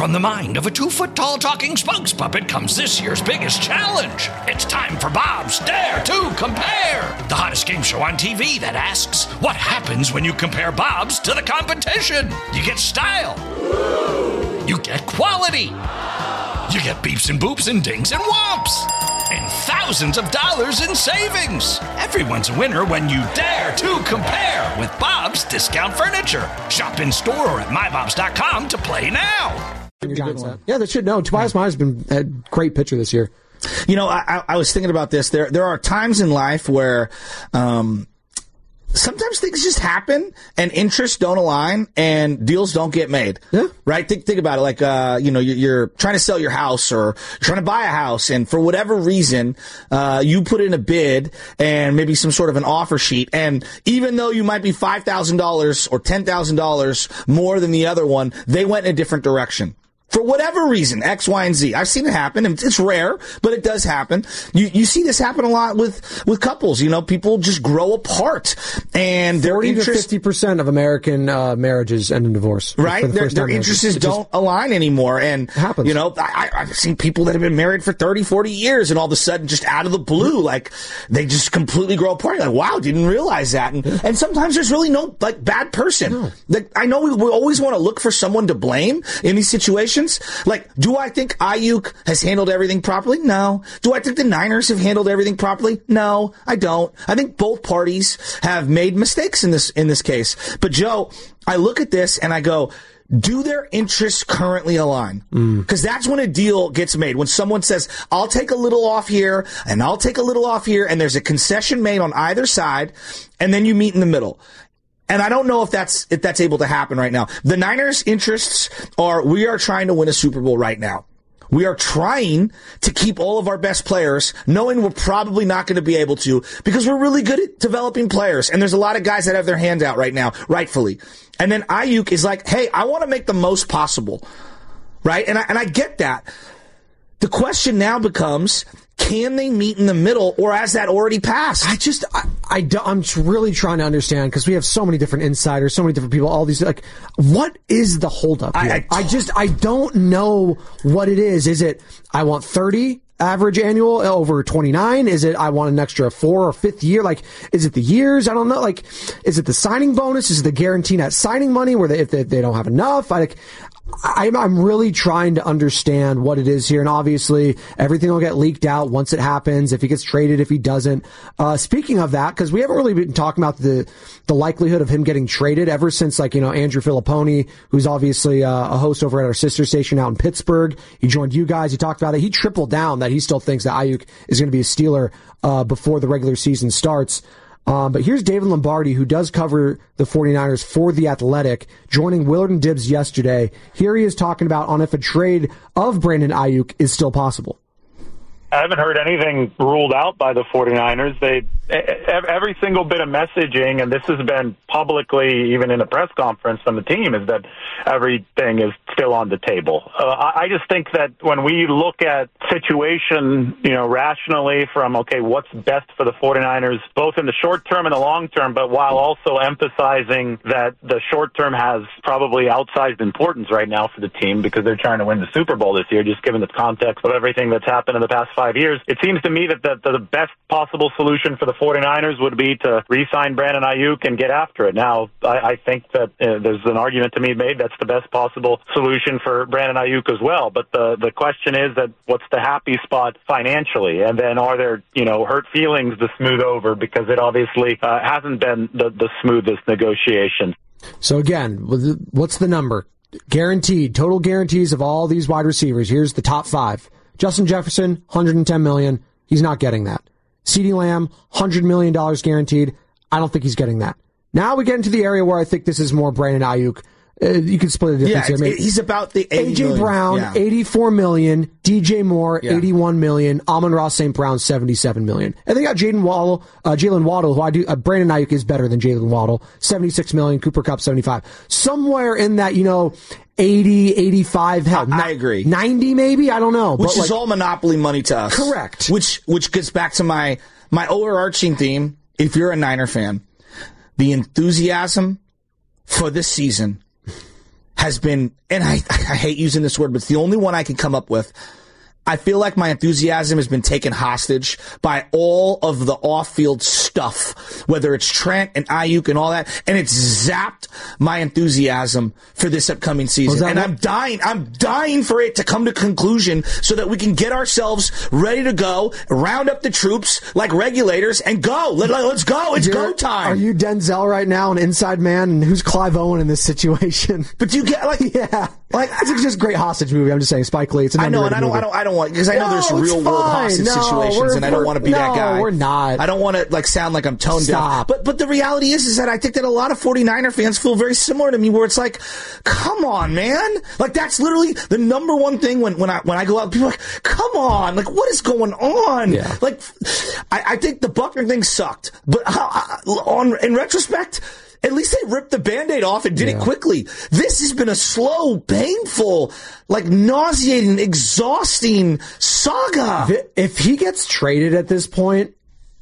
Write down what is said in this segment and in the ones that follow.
from the mind of a 2-foot-tall talking spokes puppet comes this year's biggest challenge. It's time for Bob's Dare to Compare, the hottest game show on TV that asks, what happens when you compare Bob's to the competition? You get style. You get quality. You get beeps and boops and dings and whomps. And thousands of dollars in savings. Everyone's a winner when you dare to compare with Bob's Discount Furniture. Shop in store or at mybobs.com to play now. Yeah, they should know. Tobias Myers has been a great pitcher this year. You know, I was thinking about this. There are times in life where sometimes things just happen and interests don't align and deals don't get made. Yeah. Right? Think about it. Like, you're trying to sell your house or you're trying to buy a house, and for whatever reason, you put in a bid and maybe some sort of an offer sheet. And even though you might be $5,000 or $10,000 more than the other one, they went in a different direction. For whatever reason, X, Y, and Z. I've seen it happen. It's rare, but it does happen. You see this happen a lot with couples. You know, people just grow apart, and their 40 to 50% of American marriages end in divorce. Right, their interests don't align anymore, and happens. You know, I've seen people that have been married for 30, 40 years, and all of a sudden, just out of the blue, like they just completely grow apart. You're like, wow, didn't realize that. And sometimes there's really no bad person. No. Like, I know we always want to look for someone to blame in these situations. Like, do I think Ayuk has handled everything properly? No. Do I think the Niners have handled everything properly? No, I don't. I think both parties have made mistakes in this case. But Joe, I look at this and I go, do their interests currently align? Because that's when a deal gets made. When someone says, I'll take a little off here and I'll take a little off here, and there's a concession made on either side, and then you meet in the middle. And I don't know if that's able to happen right now. The Niners' interests are, we are trying to win a Super Bowl right now. We are trying to keep all of our best players, knowing we're probably not going to be able to, because we're really good at developing players. And there's a lot of guys that have their hands out right now, rightfully. And then Ayuk is like, hey, I want to make the most possible. Right? And I get that. The question now becomes, can they meet in the middle, or has that already passed? I'm really trying to understand, because we have so many different insiders, so many different people, all these, like, what is the holdup here? I don't know what it is. Is it, I want 30 average annual over 29? Is it, I want an extra 4th or 5th year? Like, is it the years? I don't know. Like, is it the signing bonus? Is it the guarantee net signing money where if they don't have enough? I'm really trying to understand what it is here, and obviously everything will get leaked out once it happens, if he gets traded, if he doesn't. Speaking of that, because we haven't really been talking about the likelihood of him getting traded ever since, Andrew Filipponi, who's obviously a host over at our sister station out in Pittsburgh. He joined you guys. He talked about it. He tripled down that he still thinks that Ayuk is going to be a Steeler before the regular season starts. But here's David Lombardi, who does cover the 49ers for The Athletic, joining Willard and Dibbs yesterday. Here he is talking about on if a trade of Brandon Ayuk is still possible. I haven't heard anything ruled out by the 49ers. Every single bit of messaging, and this has been publicly, even in a press conference from the team, is that everything is still on the table. I just think that when we look at situation, rationally from, okay, what's best for the 49ers, both in the short term and the long term, but while also emphasizing that the short term has probably outsized importance right now for the team because they're trying to win the Super Bowl this year, just given the context of everything that's happened in the past 5 years. It seems to me that the best possible solution for the 49ers would be to re-sign Brandon Ayuk and get after it. Now, I think that there's an argument to be made that's the best possible solution for Brandon Ayuk as well. But the question is that what's the happy spot financially? And then are there, hurt feelings to smooth over, because it obviously hasn't been the smoothest negotiation. So again, what's the number? Guaranteed, total guarantees of all these wide receivers. Here's the top 5. Justin Jefferson, $110 million. He's not getting that. CeeDee Lamb, $100 million guaranteed. I don't think he's getting that. Now we get into the area where I think this is more Brandon Ayuk. You can split the difference here. He's about the A.J. Brown, $84 million. D.J. Moore, $81 million. Amon-Ra St. Brown, $77 million. And they got Jalen Waddle, who Brandon Ayuk is better than Jalen Waddle, $76 million. Cooper Kupp, $75. Somewhere in that, 80, 85, hell, I agree. 90 maybe, I don't know. Which is all monopoly money to us. Correct. Which gets back to my overarching theme. If you're a Niner fan, the enthusiasm for this season has been, and I hate using this word, but it's the only one I can come up with. I feel like my enthusiasm has been taken hostage by all of the off-field stuff, whether it's Trent and Ayuk and all that, and it's zapped my enthusiasm for this upcoming season. And I'm dying for it to come to conclusion so that we can get ourselves ready to go, round up the troops like regulators, and go. Let's go. It's go time. Are you Denzel right now, an inside man, and who's Clive Owen in this situation? But do you get, yeah. It's just a great hostage movie. I'm just saying, Spike Lee. It's I know, and I don't want, because I know there's real world hostage situations, and I don't want to be that guy. We're not. I don't want to sound like I'm tone deaf. But the reality is that I think that a lot of 49er fans feel very similar to me, where it's like, come on, man. That's literally the number one thing when I go out. People are like, come on, what is going on? Yeah. I think the Buckner thing sucked, but in retrospect, at least they ripped the Band-Aid off and did it quickly. This has been a slow, painful, nauseating, exhausting saga. If he gets traded at this point,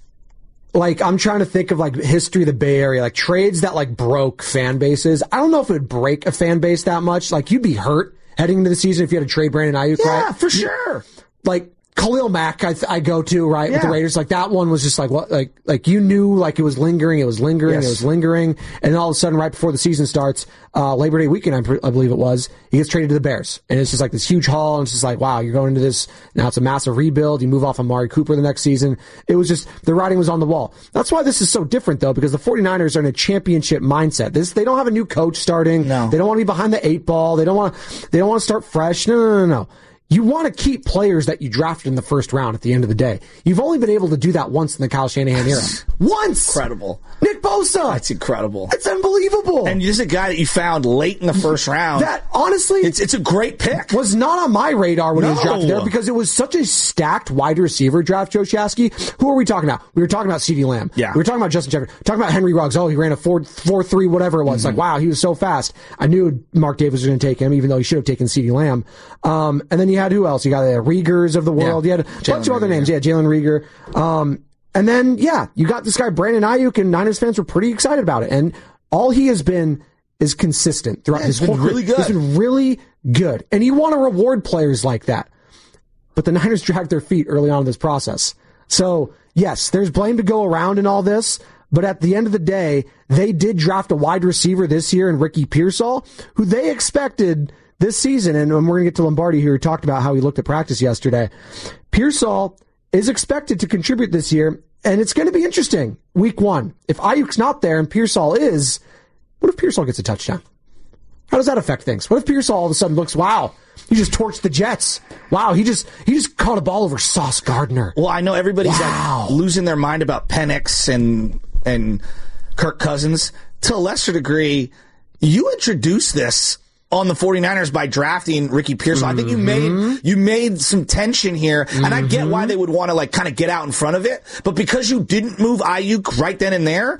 I'm trying to think of history of the Bay Area, trades that broke fan bases. I don't know if it would break a fan base that much. You'd be hurt heading into the season if you had to trade Brandon Ayuk, right? Yeah, for sure. Khalil Mack, I go to, right, with the Raiders. That one was just what, you knew, it was lingering, it was lingering, and then all of a sudden, right before the season starts, Labor Day weekend, I believe it was, he gets traded to the Bears. And it's just this huge haul, and it's just wow, you're going into this, now it's a massive rebuild, you move off Amari Cooper the next season. It was just, the writing was on the wall. That's why this is so different, though, because the 49ers are in a championship mindset. They don't have a new coach starting. No. They don't want to be behind the 8 ball. They don't want to start fresh. No. You want to keep players that you drafted in the first round at the end of the day. You've only been able to do that once in the Kyle Shanahan era. Once! Incredible. Nick Bosa! That's incredible. It's unbelievable. And this is a guy that you found late in the first round. That, honestly... It's a great pick. Was not on my radar when he was drafted there because it was such a stacked wide receiver draft, Joe Shasky. Who are we talking about? We were talking about CeeDee Lamb. Yeah. We were talking about Justin Jefferson. Talking about Henry Ruggs. Oh, he ran a 4.3, whatever it was. Wow, he was so fast. I knew Mark Davis was going to take him, even though he should have taken CeeDee Lamb. And then you had who else? You got the Riegers of the world. You had a bunch of other names. Yeah, Jalen Rieger. And then, you got this guy, Brandon Ayuk, and Niners fans were pretty excited about it. And all he has been is consistent throughout his whole career. Really good. He's been really good. And you want to reward players like that. But the Niners dragged their feet early on in this process. So, yes, there's blame to go around in all this. But at the end of the day, they did draft a wide receiver this year in Ricky Pearsall, who they expected this season, and we're going to get to Lombardi here, who talked about how he looked at practice yesterday. Pearsall is expected to contribute this year, and it's going to be interesting. Week 1. If Ayuk's not there and Pearsall is, what if Pearsall gets a touchdown? How does that affect things? What if Pearsall all of a sudden looks, wow, he just torched the Jets. Wow, he just caught a ball over Sauce Gardner. Well, I know everybody's losing their mind about Penix and Kirk Cousins. To a lesser degree, you introduced this on the 49ers by drafting Ricky Pearsall. I think you made some tension here, and I get why they would want to kind of get out in front of it, but because you didn't move Ayuk right then and there,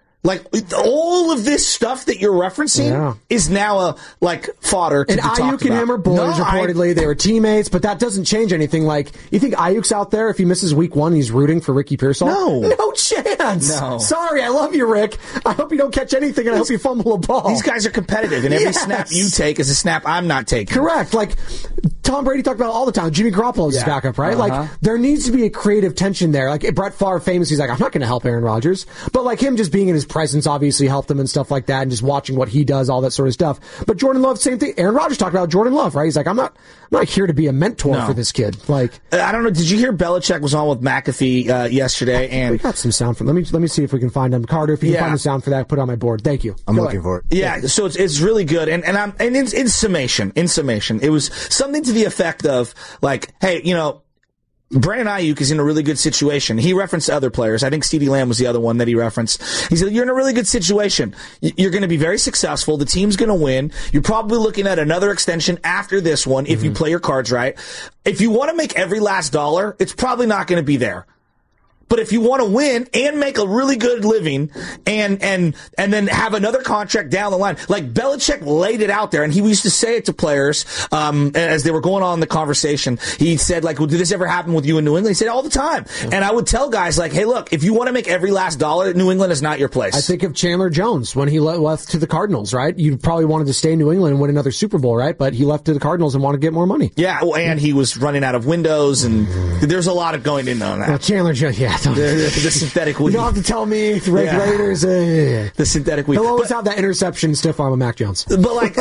all of this stuff that you're referencing is now fodder to and be talked Ayuk and him are boys, reportedly. They were teammates, but that doesn't change anything. You think Ayuk's out there if he misses week 1, he's rooting for Ricky Pearsall? No chance. No. Sorry, I love you, Rick. I hope you don't catch anything, and I hope you fumble a ball. These guys are competitive, and every snap you take is a snap I'm not taking. Correct. Tom Brady talked about it all the time. Jimmy Garoppolo's his backup, right? There needs to be a creative tension there. Brett Favre famously, he's I'm not going to help Aaron Rodgers. But him just being in his presence obviously helped him and stuff like that, and just watching what he does, all that sort of stuff. But Jordan Love, same thing. Aaron Rodgers talked about Jordan Love, right? He's I'm not here to be a mentor for this kid. I don't know. Did you hear Belichick was on with McAfee yesterday? And we got some sound from. Let me see if we can find him. Carter, if you can find the sound for that, put it on my board. Thank you. I'm looking for it. Yeah, so it's really good. And in summation, it was something to the effect of hey, Brandon Ayuk is in a really good situation. He referenced other players. I think CeeDee Lamb was the other one that he referenced. He said, you're in a really good situation. You're going to be very successful. The team's going to win. You're probably looking at another extension after this one if you play your cards right. If you want to make every last dollar, it's probably not going to be there. But if you want to win and make a really good living and then have another contract down the line, like Belichick laid it out there, and he used to say it to players as they were going on in the conversation. He said, like, well, did this ever happen with you in New England? He said all the time. And I would tell guys, like, hey, look, if you want to make every last dollar, New England is not your place. I think of Chandler Jones when he left to the Cardinals, right? You probably wanted to stay in New England and win another Super Bowl, right? But he left to the Cardinals and wanted to get more money. Yeah, well, and he was running out of windows, and there's a lot of going in on that. Well, Chandler Jones, yeah. The synthetic weed. You don't have to tell me. The Raiders. The synthetic weed. He'll always have that interception stiff arm with Mac Jones. But like,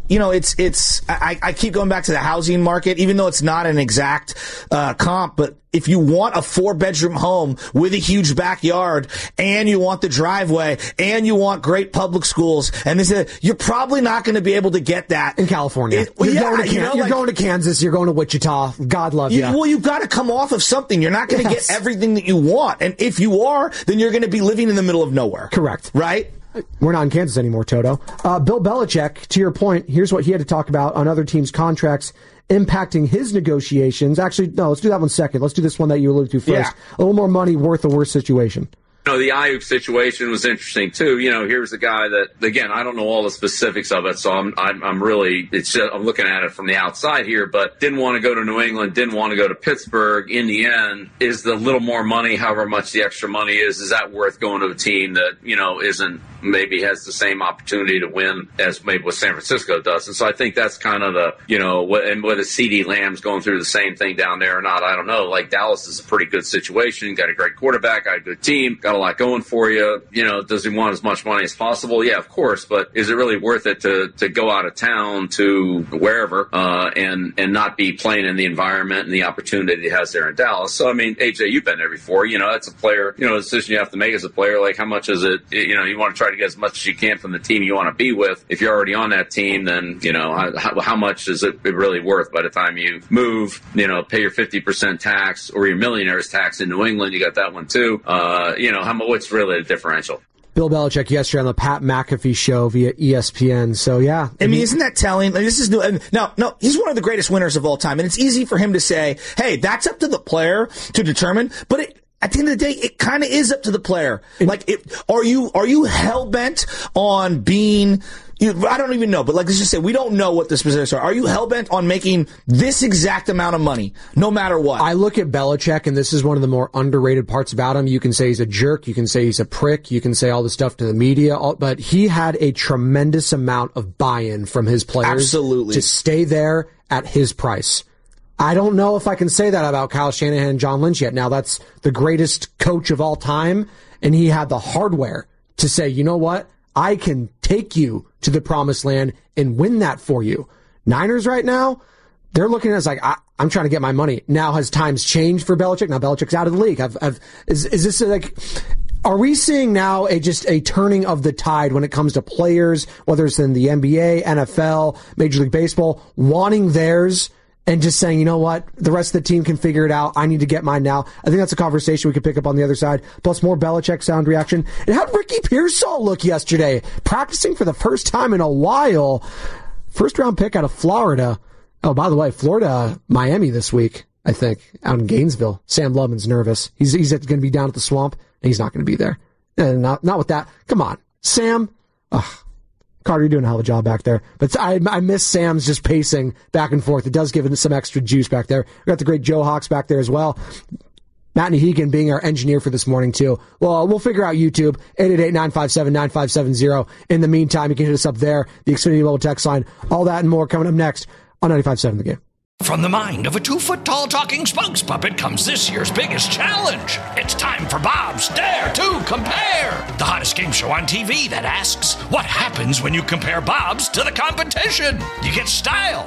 I keep going back to the housing market, even though it's not an exact comp, but if you want a 4-bedroom home with a huge backyard and you want the driveway and you want great public schools and you're probably not going to be able to get that in California. You're going to Kansas. You're going to Wichita. God love you. Well, you've got to come off of something. You're not going to get everything that you want. And if you are, then you're going to be living in the middle of nowhere. Correct. Right? We're not in Kansas anymore, Toto. Bill Belichick, to your point, here's what he had to talk about on other teams' contracts impacting his negotiations. Actually, no, let's do that one second. Let's do this one that you alluded to first. Yeah. A little more money worth a worse situation. The Ayuk situation was interesting too. Here's a guy that, again, I don't know all the specifics of it, so I'm really, I'm looking at it from the outside here, but didn't want to go to New England, didn't want to go to Pittsburgh. In the end, is the little more money, however much the extra money is that worth going to a team that, isn't, maybe has the same opportunity to win as maybe what San Francisco does? And so I think that's kind of the, and whether CeeDee Lamb's going through the same thing down there or not, I don't know. Like, Dallas is a pretty good situation, got a great quarterback, got a good team, got a lot going for you. Does he want as much money as possible? Yeah, of course. But is it really worth it to go out of town to wherever and not be playing in the environment and the opportunity he has there in Dallas? So, I mean, AJ, you've been there before. That's a player, the decision you have to make as a player. Like, how much is it? You want to try to get as much as you can from the team you want to be with. If you're already on that team, then, how much is it really worth by the time you move, pay your 50% tax or your millionaire's tax in New England? You got that one too. What's really the differential? Bill Belichick yesterday on the Pat McAfee show via ESPN. So, yeah. I mean, isn't that telling? Like, this is new. No, he's one of the greatest winners of all time. And it's easy for him to say, hey, that's up to the player to determine. But at the end of the day, it kind of is up to the player. Like, are you hell-bent on being... I don't even know, but let's just say we don't know what the specifics are. Are you hell-bent on making this exact amount of money, no matter what? I look at Belichick, and this is one of the more underrated parts about him. You can say he's a jerk. You can say he's a prick. You can say all the stuff to the media. But he had a tremendous amount of buy-in from his players. Absolutely. To stay there at his price. I don't know if I can say that about Kyle Shanahan and John Lynch yet. Now, that's the greatest coach of all time, and he had the hardware to say, you know what? I can take you to the promised land and win that for you. Niners right now, they're looking at us like, I'm trying to get my money. Now, has times changed for Belichick? Now Belichick's out of the league. Is this like, are we seeing now just a turning of the tide when it comes to players, whether it's in the NBA, NFL, Major League Baseball, wanting theirs and just saying, you know what, the rest of the team can figure it out. I need to get mine now. I think that's a conversation we could pick up on the other side. Plus more Belichick sound reaction. And how'd Ricky Pearsall look yesterday? Practicing for the first time in a while. First round pick out of Florida. Oh, by the way, Florida, Miami this week, I think, out in Gainesville. Sam Lovin's nervous. He's going to be down at the Swamp, and he's not going to be there. And not with that. Come on. Sam. Ugh. Carter, you're doing a hell of a job back there. But I miss Sam's just pacing back and forth. It does give it some extra juice back there. We got the great Joe Hawks back there as well. Matt Nahigan being our engineer for this morning, too. Well, we'll figure out YouTube, 888-957-9570. In the meantime, you can hit us up there, the Xfinity Mobile text line. All that and more coming up next on 95.7 The Game. From the mind of a 2-foot-tall talking spokes puppet comes this year's biggest challenge. It's time for Bob's Dare to Compare, the hottest game show on TV that asks, what happens when you compare Bob's to the competition? You get style.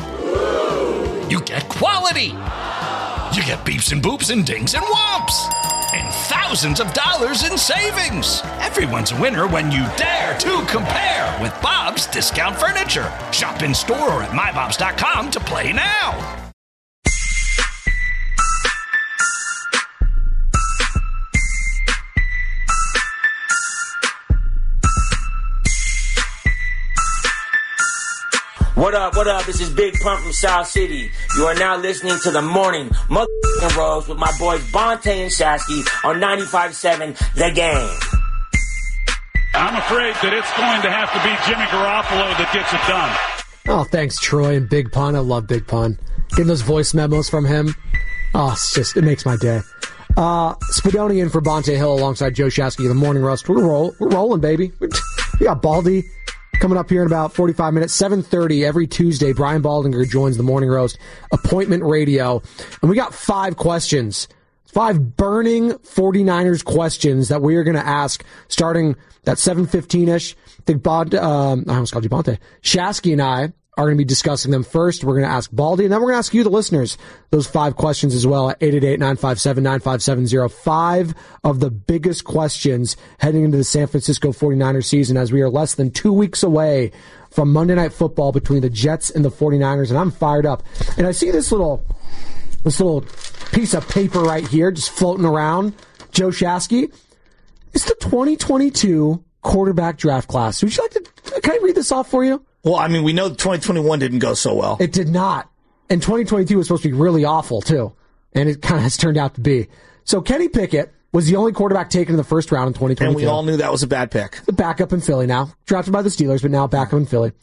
You get quality. You get beeps and boops and dings and whomps. And thousands of dollars in savings. Everyone's a winner when you dare to compare with Bob's Discount Furniture. Shop in store or at mybobs.com to play now. What up? This is Big Pun from South City. You are now listening to the morning motherfucking Rose with my boys Bonte and Shasky on 95.7 The Game. I'm afraid that it's going to have to be Jimmy Garoppolo that gets it done. Oh, thanks, Troy and Big Pun. I love Big Pun. Getting those voice memos from him. Oh, it makes my day. Spadoni in for Bonte Hill alongside Joe Shasky. The Morning Roast. We're rolling, baby. We got Baldy coming up here in about 45 minutes. 7:30 every Tuesday. Brian Baldinger joins the Morning Roast. Appointment Radio. And we got 5 questions. 5 burning 49ers questions that we are going to ask starting at 7:15-ish. I almost called you Bonte. Shasky and I are going to be discussing them first. We're going to ask Baldy, and then we're going to ask you, the listeners, those 5 questions as well at 888-957-9570. 5 of the biggest questions heading into the San Francisco 49ers season as we are less than 2 weeks away from Monday Night Football between the Jets and the 49ers, and I'm fired up. And I see this little piece of paper right here just floating around. Joe Shasky, it's the 2022 quarterback draft class. Would you like to, can I read this off for you? Well, I mean, we know 2021 didn't go so well. It did not. And 2022 was supposed to be really awful, too. And it kind of has turned out to be. So Kenny Pickett was the only quarterback taken in the first round in 2022. And we all knew that was a bad pick. The backup in Philly now. Drafted by the Steelers, but now backup in Philly.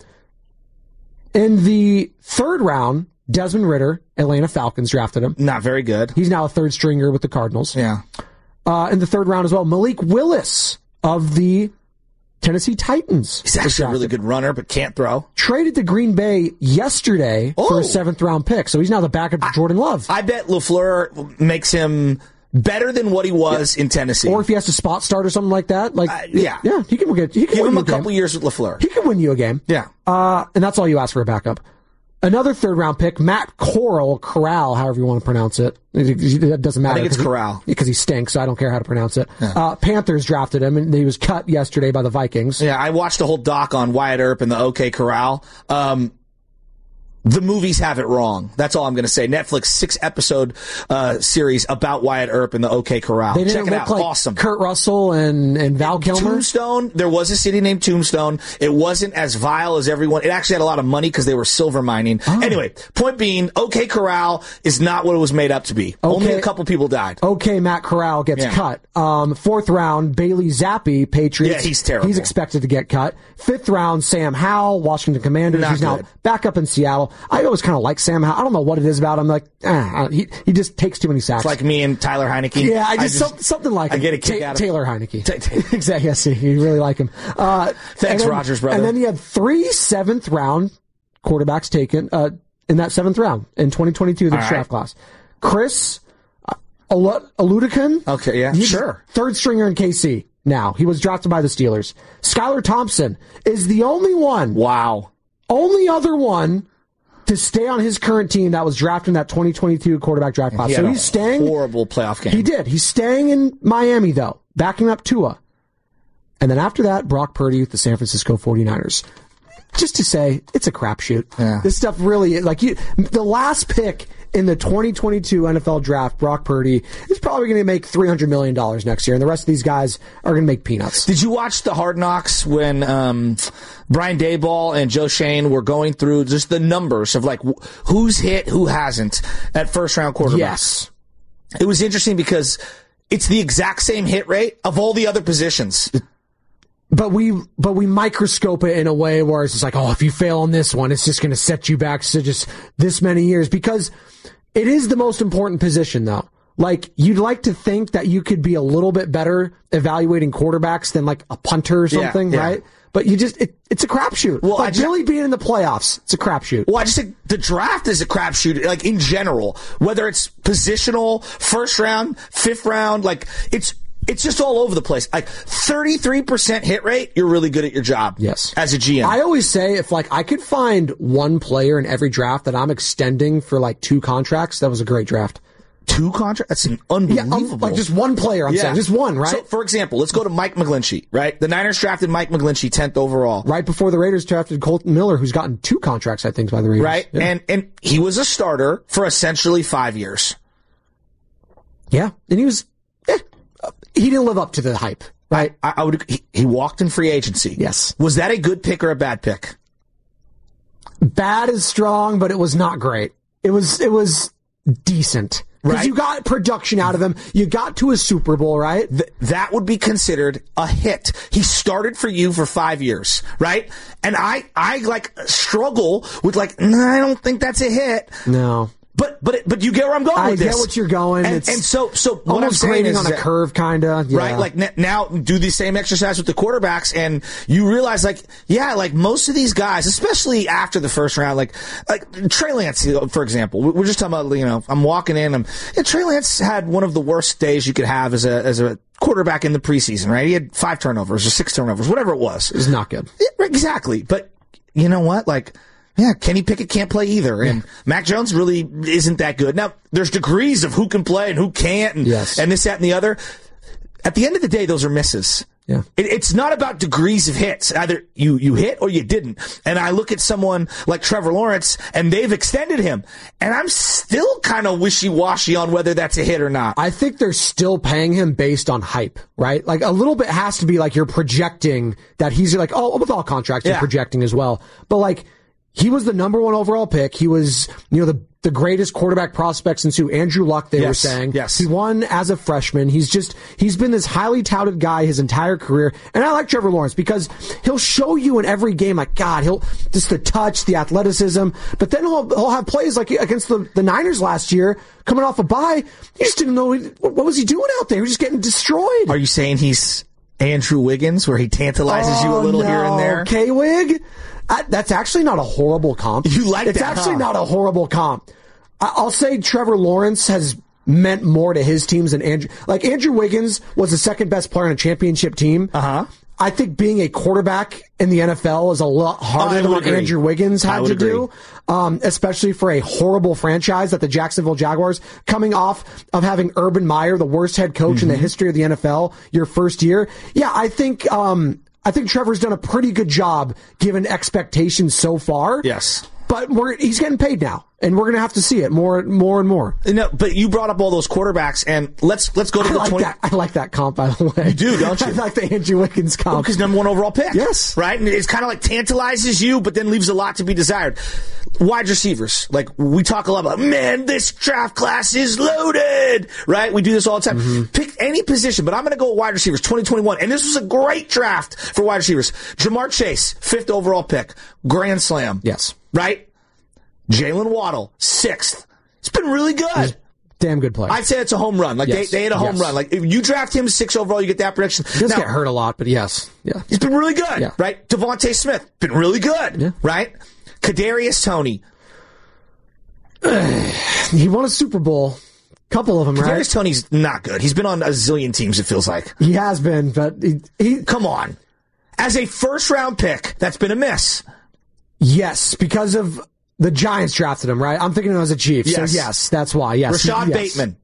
In the third round, Desmond Ridder, Atlanta Falcons drafted him. Not very good. He's now a third stringer with the Cardinals. Yeah. In the third round as well, Malik Willis of the Tennessee Titans. He's actually a really good runner, but can't throw. Traded to Green Bay yesterday for a 7th-round pick, so he's now the backup to Jordan Love. I bet LaFleur makes him better than what he was in Tennessee. Or if he has to spot start or something like that. Yeah, he can give him a couple years with LaFleur. He can win you a game. Yeah. And that's all you ask for a backup. Another 3rd-round pick, Matt Corral, however you want to pronounce it. It doesn't matter. I think it's Corral. Because he stinks, so I don't care how to pronounce it. Yeah. Panthers drafted him, and he was cut yesterday by the Vikings. Yeah, I watched the whole doc on Wyatt Earp and the OK Corral. The movies have it wrong. That's all I'm going to say. Netflix 6-episode series about Wyatt Earp and the OK Corral. They didn't Check it look out. Like awesome. Kurt Russell and Val Kilmer. Tombstone. There was a city named Tombstone. It wasn't as vile as everyone. It actually had a lot of money because they were silver mining. Oh. Anyway, point being, OK Corral is not what it was made up to be. Only a couple people died. Okay, Matt Corral gets cut. 4th round, Bailey Zappi, Patriots. Yeah, he's terrible. He's expected to get cut. 5th round, Sam Howell, Washington Commanders. He's now back up in Seattle. I always kind of like Sam Howell. I don't know what it is about him. Like, he just takes too many sacks. It's like me and Tyler Heineke. Yeah, I just something like him. I get a kick out of Taylor Heineke. Exactly. Yes, you really like him. Thanks, Rogers, brother. And then you had 3 7th-round quarterbacks taken in that 7th round in 2022 the draft class. Chris Aludican. Okay, yeah, he's sure. 3rd stringer in KC. Now he was drafted by the Steelers. Skylar Thompson is the only one. Wow. Only other one to stay on his current team that was drafted in that 2022 quarterback draft class. So he's staying. Horrible playoff game. He did. He's staying in Miami, though, backing up Tua. And then after that, Brock Purdy with the San Francisco 49ers. Just to say, it's a crapshoot. Yeah. This stuff really, the last pick in the 2022 NFL draft, Brock Purdy, is probably going to make $300 million next year, and the rest of these guys are going to make peanuts. Did you watch the Hard Knocks when Brian Daboll and Joe Shane were going through just the numbers of who's hit, who hasn't at first-round quarterbacks? Yes. It was interesting because it's the exact same hit rate of all the other positions. But we microscope it in a way where it's just like, if you fail on this one, it's just going to set you back to just this many years, because it is the most important position, though. You'd like to think that you could be a little bit better evaluating quarterbacks than a punter or something, right? But it's a crapshoot. Well, really being in the playoffs, it's a crapshoot. Well, I just think the draft is a crapshoot, in general. Whether it's positional, first round, 5th round, it's just all over the place. 33% hit rate, you're really good at your job. Yes. As a GM. I always say if I could find one player in every draft that I'm extending for 2 contracts, that was a great draft. 2 contracts? That's an unbelievable. Just one player, I'm saying. Just one, right? So, for example, let's go to Mike McGlinchey, right? The Niners drafted Mike McGlinchey 10th overall. Right before the Raiders drafted Colton Miller, who's gotten 2 contracts, I think, by the Raiders. Right? Yeah. And he was a starter for essentially 5 years. Yeah. And he was... he didn't live up to the hype, right? He walked in free agency. Yes. Was that a good pick or a bad pick? Bad is strong, but it was not great. It was decent. Because right. you got production out of him. You got to a Super Bowl, right? That would be considered a hit. He started for you for 5 years, right? And I like struggle with like, I don't think that's a hit. No. But you get where I'm going with this. I get what you're going. And so what I'm saying is on a curve, kind of. Yeah. Right? Like now do the same exercise with the quarterbacks and you realize like most of these guys, especially after the first round, like Trey Lance, for example, we're just talking about, I'm walking in, Trey Lance had one of the worst days you could have as a quarterback in the preseason, right? He had 5 turnovers or 6 turnovers, whatever it was. It was not good. Yeah, exactly. But you know what? Yeah, Kenny Pickett can't play either, and Mac Jones really isn't that good. Now, there's degrees of who can play and who can't, and this, that, and the other. At the end of the day, those are misses. Yeah. It's not about degrees of hits. Either you hit or you didn't. And I look at someone like Trevor Lawrence, and they've extended him, and I'm still kind of wishy-washy on whether that's a hit or not. I think they're still paying him based on hype, right? Like, a little bit has to be like you're projecting that he's like, oh, with all contracts, you're projecting as well. But like, he was the number 1 overall pick. He was, the greatest quarterback prospect since Andrew Luck, they were saying. Yes. He won as a freshman. He's been this highly touted guy his entire career. And I like Trevor Lawrence because he'll show you in every game, like, God, he'll just the touch, the athleticism, but then he'll have plays like against the Niners last year, coming off a bye. You just didn't know what was he doing out there. He was just getting destroyed. Are you saying he's Andrew Wiggins, where he tantalizes you a little here and there? K-Wig? That's actually not a horrible comp. You like it's that, It's actually not a horrible comp. I'll say Trevor Lawrence has meant more to his teams than Andrew. Like, Andrew Wiggins was the second best player on a championship team. Uh-huh. I think being a quarterback in the NFL is a lot harder than what Andrew Wiggins had to do, especially for a horrible franchise that the Jacksonville Jaguars, coming off of having Urban Meyer, the worst head coach in the history of the NFL, your first year. Yeah, I think Trevor's done a pretty good job given expectations so far. Yes. But he's getting paid now, and we're going to have to see it more and more. No, but you brought up all those quarterbacks, and let's go to the 20. I like that comp, by the way. You do, don't you? I like the Andrew Wiggins comp. Because number 1 overall pick. Yes. Right? And it's kind of like tantalizes you, but then leaves a lot to be desired. Wide receivers. Like, we talk a lot about, man, this draft class is loaded. Right? We do this all the time. Mm-hmm. Pick any position, but I'm going to go wide receivers, 2021. And this was a great draft for wide receivers. Jamar Chase, 5th overall pick. Grand slam. Yes. Right? Jalen Waddle, 6th. It's been really good. Damn good player. I'd say it's a home run. Like, they had a home run. Like, if you draft him 6 overall, you get that prediction. He does get hurt a lot, but yes. Yeah. He's been really good. Yeah. Right? Devontae Smith, been really good. Yeah. Right? Kadarius Toney. He won a Super Bowl. Couple of them, right? Kadarius Toney's not good. He's been on a zillion teams, it feels like. He has been, but he come on. As a first-round pick, that's been a miss. Yes, because of the Giants drafted him, right? I'm thinking of him as a Chief. Yes. So, yes, that's why. Yes. Rashad Bateman.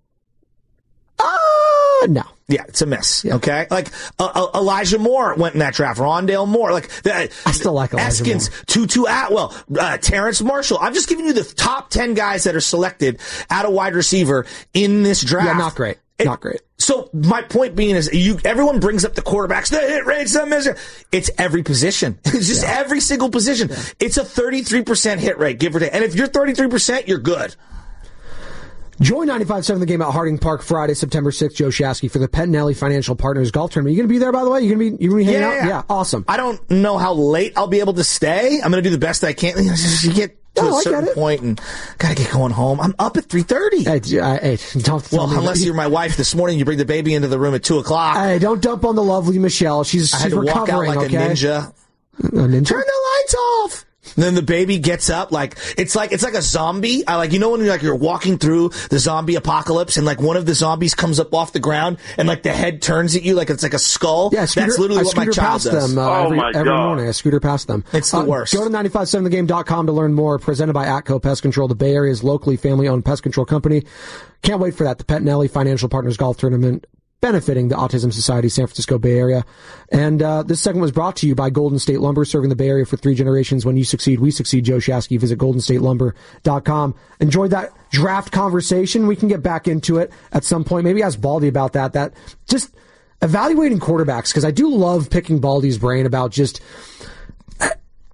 No. Yeah, it's a miss. Yeah. Okay? Like, Elijah Moore went in that draft. Rondale Moore. Like, I still like Elijah Eskins, Moore. Tutu Atwell, Terrence Marshall. I'm just giving you the top 10 guys that are selected out of wide receiver in this draft. Yeah, not great. Not great. So my point being is, everyone brings up the quarterbacks, the hit rates, the measure. It's every position. It's just every single position. Yeah. It's a 33% hit rate, give or take. And if you're 33%, you're good. Join 95.7 The Game at Harding Park Friday, September 6th, Joe Shasky, for the Pettinelli Financial Partners Golf Tournament. You going to be there, by the way? You going to be hanging out? Yeah, awesome. I don't know how late I'll be able to stay. I'm going to do the best I can. You get to a certain point and got to get going home. I'm up at 3:30. Hey, don't well, unless you're my wife this morning, you bring the baby into the room at 2 o'clock. Hey, don't dump on the lovely Michelle. She's I had to walk out like a ninja. A ninja? Turn the lights off. And then the baby gets up like it's like a zombie. When you're walking through the zombie apocalypse and like one of the zombies comes up off the ground and like the head turns at you like it's like a skull. Yeah, that's literally what my child does. Every morning I scooter past them. It's the worst. Go to 957thegame.com to learn more. Presented by Atco Pest Control, the Bay Area's locally family-owned pest control company. Can't wait for that. The Pettinelli Financial Partners Golf Tournament, benefiting the Autism Society, San Francisco Bay Area. And this segment was brought to you by Golden State Lumber, serving the Bay Area for 3 generations. When you succeed, we succeed. Joe Shasky. Visit goldenstatelumber.com. Enjoyed that draft conversation. We can get back into it at some point. Maybe ask Baldy about that. That just evaluating quarterbacks, because I do love picking Baldy's brain about just...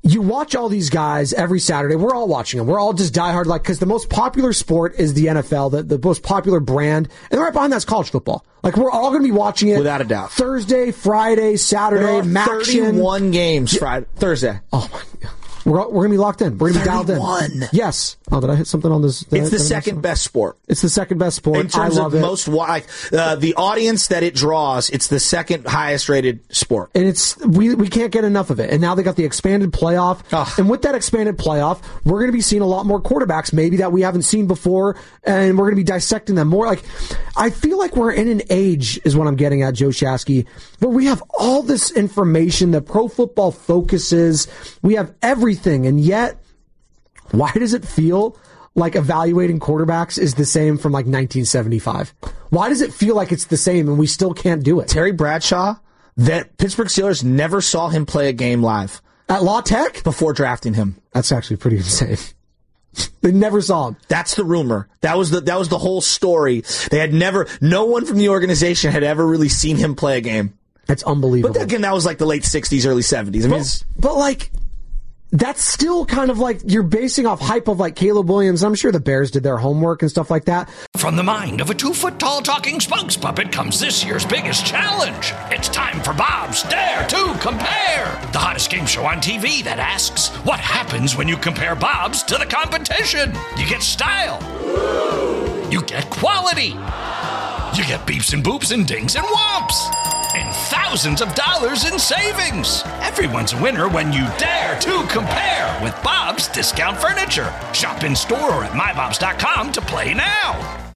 you watch all these guys every Saturday. We're all watching them. We're all just diehard, because the most popular sport is the NFL, the most popular brand, and right behind that's college football. We're all going to be watching it without a doubt. Thursday, Friday, Saturday, Maction. 31 games Thursday. Oh my God. We're going to be locked in. We're going to be dialed in. Yes. Oh, did I hit something on this? It's the second best sport. It's the second best sport. In terms of most, the audience that it draws, it's the second highest rated sport. And we can't get enough of it. And now they got the expanded playoff. And with that expanded playoff, we're going to be seeing a lot more quarterbacks maybe that we haven't seen before. And we're going to be dissecting them more. I feel like we're in an age, is what I'm getting at, Joe Shasky, where we have all this information that Pro Football focuses. We have everything. And yet, why does it feel like evaluating quarterbacks is the same from 1975? Why does it feel like it's the same and we still can't do it? Terry Bradshaw, that Pittsburgh Steelers never saw him play a game live. At La Tech? Before drafting him. That's actually pretty insane. They never saw him. That's the rumor. That was the whole story. No one from the organization had ever really seen him play a game. That's unbelievable. But again, that was the late 60s, early 70s. I mean, that's still kind of you're basing off hype of Caleb Williams. I'm sure the Bears did their homework and stuff like that. From the mind of a 2-foot-tall talking spokes puppet comes this year's biggest challenge. It's time for Bob's Dare to Compare, the hottest game show on TV that asks, what happens when you compare Bob's to the competition? You get style. You get quality. You get beeps and boops and dings and whomps. And thousands of dollars in savings. Everyone's a winner when you dare to compare with Bob's Discount Furniture. Shop in store or at mybobs.com to play now.